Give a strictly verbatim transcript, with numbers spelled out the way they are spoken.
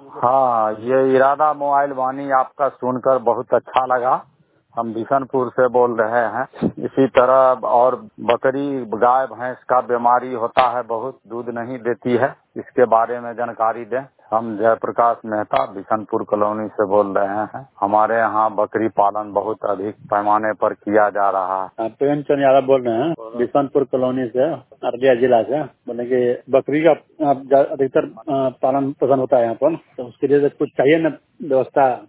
हाँ, ये इरादा मोबाइल वाणी आपका सुनकर बहुत अच्छा लगा। हम बिशनपुर से बोल रहे हैं। इसी तरह और बकरी गाय भैंस का बीमारी होता है, बहुत दूध नहीं देती है, इसके बारे में जानकारी दें। हम जयप्रकाश मेहता बिशनपुर कॉलोनी से बोल रहे हैं। हमारे यहाँ बकरी पालन बहुत अधिक पैमाने पर किया जा रहा है। प्रेमचंद यादव बोल रहे हैं बिशनपुर कॉलोनी से, अररिया जिला से। बोले कि बकरी का अधिकतर पालन पोषण होता है यहाँ पर, तो उसके लिए कुछ चाहिए न व्यवस्था।